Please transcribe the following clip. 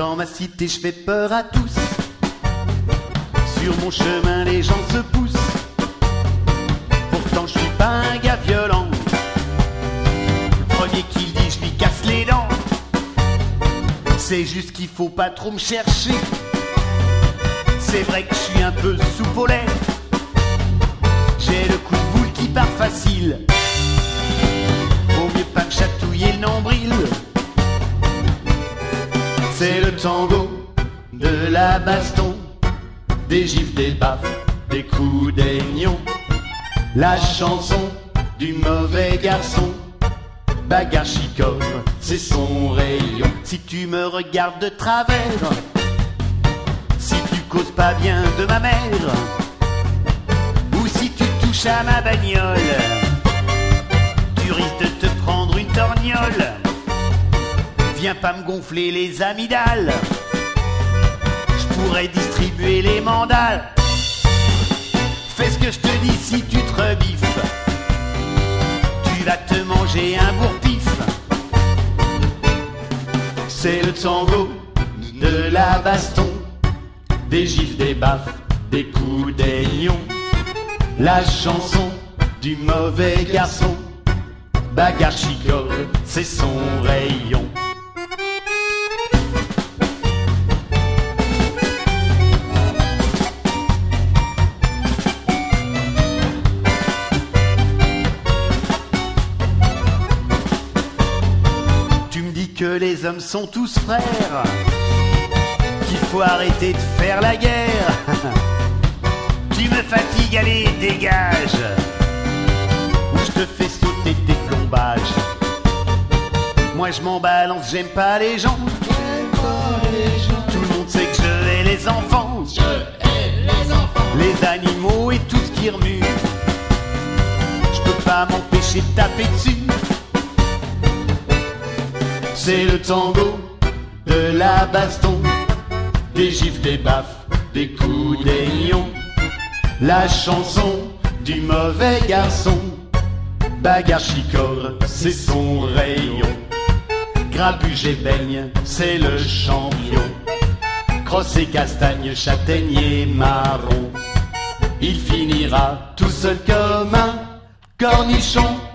Dans ma cité, je fais peur à tous. Sur mon chemin, les gens se poussent. Pourtant, je suis pas un gars violent. Le premier qui le dit, je lui casse les dents. C'est juste qu'il faut pas trop me chercher. C'est vrai que je suis un peu soupe au lait. J'ai le coup de boule qui part facile. Vaut mieux pas me chatouiller le nombril. C'est le tango de la baston, des gifles, des baffes, des coups d'aignons. La chanson du mauvais garçon, bagarre chicorne, c'est son rayon. Si tu me regardes de travers, si tu causes pas bien de ma mère, ou si tu touches à ma bagnole, tu risques de te prendre une torgnole. Viens pas me gonfler les amygdales, je pourrais distribuer les mandales. Fais ce que je te dis si tu te rebiffes, tu vas te manger un bourre-pif. C'est le tango de la baston, des gifles, des baffes, des coups d'aignons. La chanson du mauvais garçon, bagarre chicorne, c'est son rayon. Que les hommes sont tous frères, qu'il faut arrêter de faire la guerre. Tu me fatigues, allez, dégage, ou je te fais sauter tes plombages. Moi je m'en balance, j'aime pas les gens. Tout le monde sait que je hais les enfants. Les animaux et tout ce qui remue. Je peux pas m'empêcher de taper dessus. C'est le tango de la baston, des gifles, des baffes, des coups d'aignons. La chanson du mauvais garçon, bagarre chicorne, c'est son rayon. Grabuge et baigne, c'est le champion. Crosse et castagne, châtaigne et marron. Il finira tout seul comme un cornichon.